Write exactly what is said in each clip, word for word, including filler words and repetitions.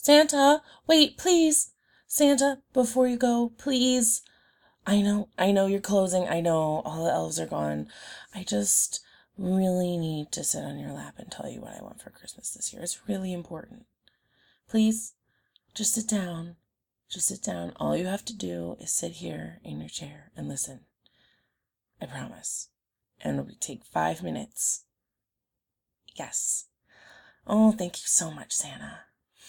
Santa, wait, please. Santa, before you go, please. I know, I know you're closing. I know all the elves are gone. I just really need to sit on your lap and tell you what I want for Christmas this year. It's really important. Please, just sit down. Just sit down. All you have to do is sit here in your chair and listen. I promise. And it'll take five minutes. Yes. Oh, thank you so much, Santa.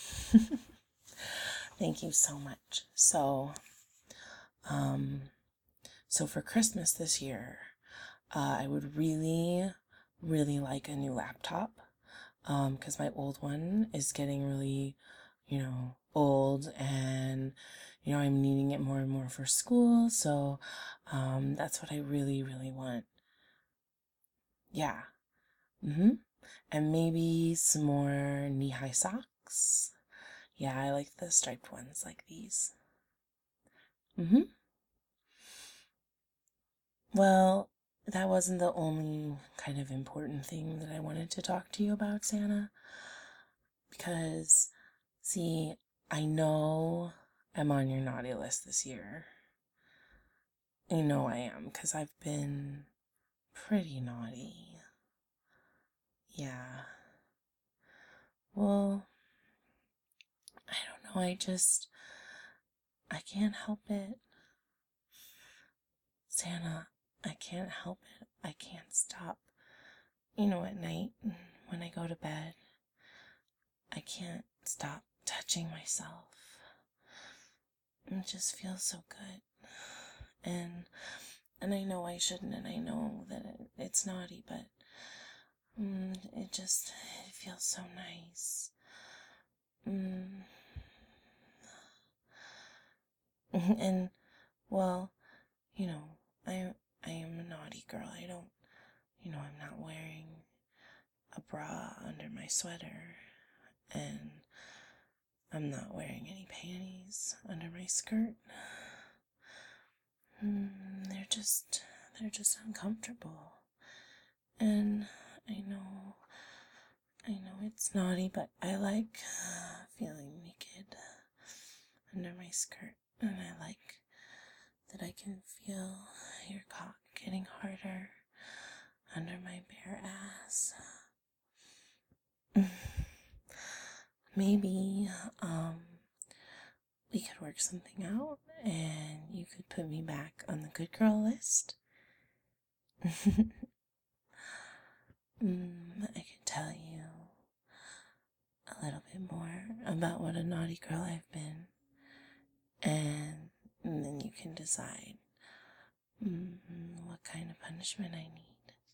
Thank you so much. So, um, so for Christmas this year, uh, I would really, really like a new laptop. Um, because my old one is getting really, you know, old, and, you know, I'm needing it more and more for school. So, um, that's what I really, really want. Yeah. Mm-hmm. And maybe some more knee-high socks. Yeah, I like the striped ones like these. Mm-hmm. Well, that wasn't the only kind of important thing that I wanted to talk to you about, Santa. Because, see, I know I'm on your naughty list this year. I know I am, because I've been pretty naughty. Yeah. Well, I don't know, I just, I can't help it. Santa, I can't help it. I can't stop. You know, at night, when I go to bed, I can't stop touching myself. It just feels so good. And and I know I shouldn't, and I know that it, it's naughty, but mm, it just, it feels so nice. Mm. And, well, you know, I, I am a naughty girl. I don't, you know, I'm not wearing a bra under my sweater, and I'm not wearing any panties under my skirt. Mm, they're just, they're just uncomfortable. And I know, I know it's naughty, but I like feeling naked under my skirt. And I like that I can feel your cock getting harder under my bare ass. Maybe, um, we could work something out, and you could put me back on the good girl list. mm, I could tell you a little bit more about what a naughty girl I've been, and, and then you can decide mm, what kind of punishment I need.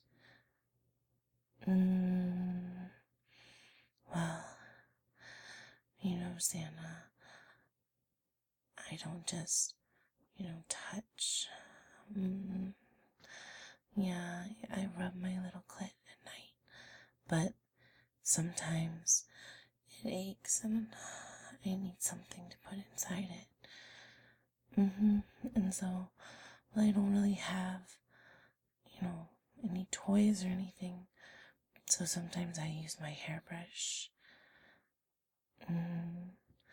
Mm, well, you know, Santa, I don't just, you know, touch. Mm, yeah, I rub my little clit at night, but sometimes it aches and I need something to put inside it. Mm-hmm. And so, well, I don't really have, you know, any toys or anything, so sometimes I use my hairbrush. Mm,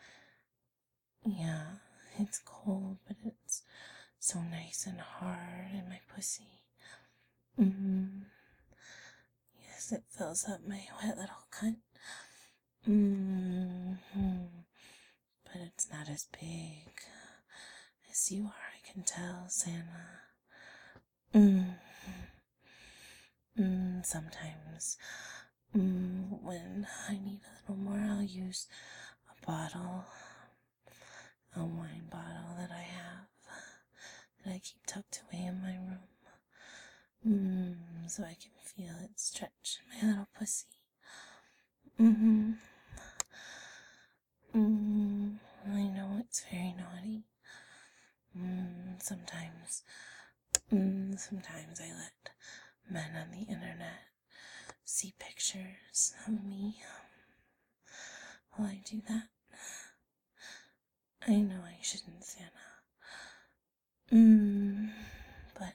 yeah, it's cold, but it's so nice and hard in my pussy. Mm-hmm. Yes, it fills up my wet little cunt. Mm-hmm. But it's not as big as you are, I can tell, Santa. Mm. Mm, sometimes, mm, when I need a little more, I'll use a bottle, a wine bottle that I have, that I keep tucked away in my room. Mm, so I can feel it stretch my little pussy. Mm-hmm. Mm, I know it's very naughty. Mm, sometimes, mm, sometimes I let men on the internet see pictures of me while I do that. I know I shouldn't, Santa. Mm, but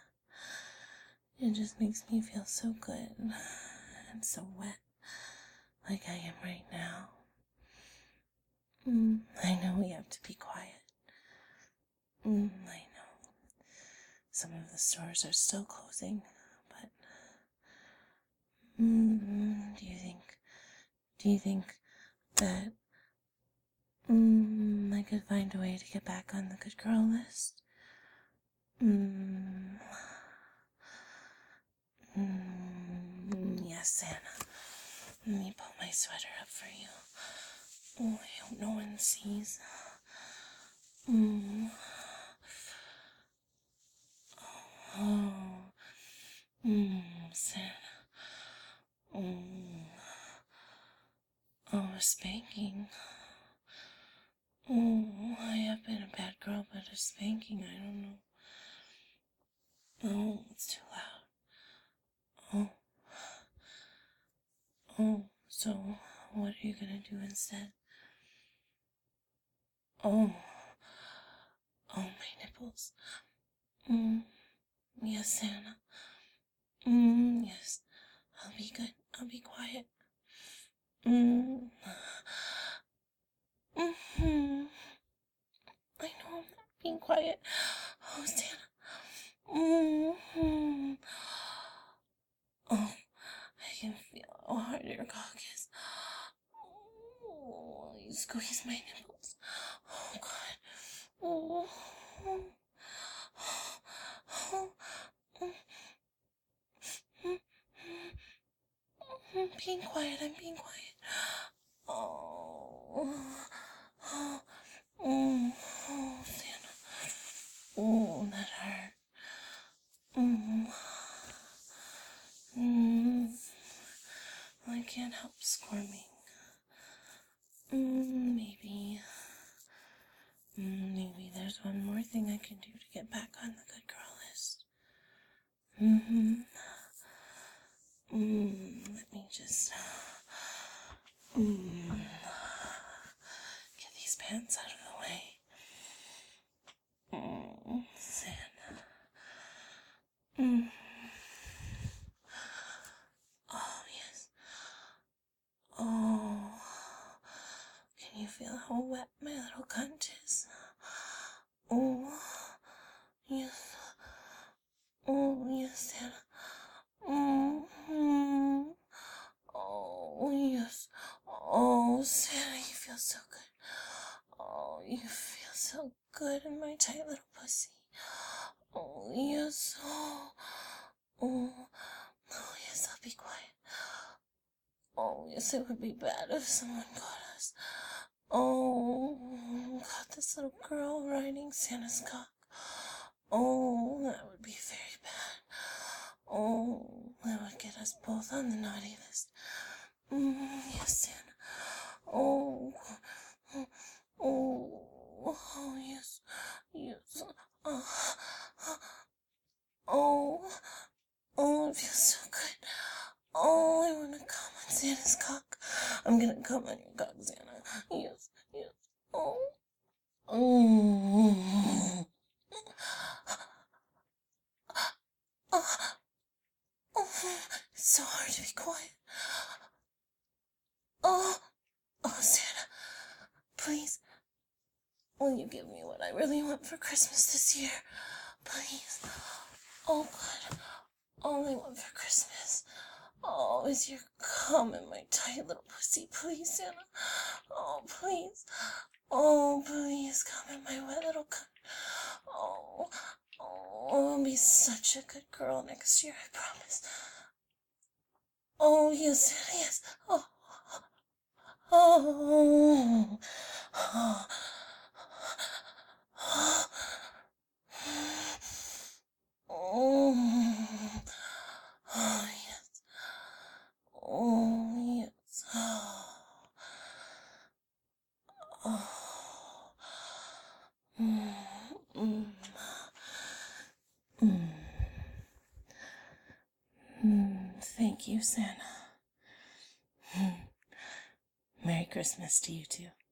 it just makes me feel so good and so wet, like I am right now. Mm, I know we have to be quiet. Mm, I know. Some of the stores are still closing, but mm, do you think, do you think that mm, I could find a way to get back on the good girl list? Mm, mm, yes, Santa. Let me pull my sweater up for you. Oh, I hope no one sees. Mm. Oh, mm, Santa. Mm. Oh, a spanking. Oh, I have been a bad girl, but a spanking, I don't know. Oh, it's too loud. Oh, oh, so what are you gonna do instead? Oh, oh, my nipples. Mm, yes, Santa. Mm, yes, I'll be good. I'll be quiet. Mm. Mm-hmm. I know I'm not being quiet. Oh, Santa. Mm-hmm. Oh, I can feel how hard your cock is. Oh, you squeeze my nipples. Oh, God. Oh. Oh. I'm being quiet. I'm being quiet. Oh. Oh. Oh, oh, Santa. Oh, that hurt. Mm. Mm. I can't help squirming. Mm, maybe. Mm, maybe there's one more thing I can do to get back on the good girl list. Mm-hmm. Mm, let me just mm, get these pants out of the way. Mm, Santa. Mm. Oh, yes. Oh. Can you feel how wet my little cunt is? Oh. Yes. Oh, yes, Santa. Mm-hmm. Oh, yes. Oh, Santa, you feel so good. Oh, you feel so good in my tight little pussy. Oh, yes. Oh, oh, oh, yes, I'll be quiet. Oh, yes, it would be bad if someone caught us. Oh, caught this little girl riding Santa's cock. Oh, that would be very bad. Oh, that would get us both on the naughty list. Mm, yes, Santa. Oh, oh, oh, yes, yes. Oh, oh, oh, it feels so good. Oh, I want to come on Santa's cock. I'm gonna come on your cock, Santa. Yes, yes. Oh, oh, oh, oh. It's so hard to be quiet. Oh, oh, Santa, please, will you give me what I really want for Christmas this year? Please. Oh, God. All I want for Christmas. Oh, is your cum in my tight little pussy, please, Santa. Oh, please. Oh, please, come in my wet little cunt. Oh, oh, I'll be such a good girl next year, I promise. Oh, yes, Santa, yes. Oh, oh, oh. Oh, oh, yes. Oh, yes. Oh, mm, mm, mm, mm. Thank you, Santa. Merry Christmas to you too.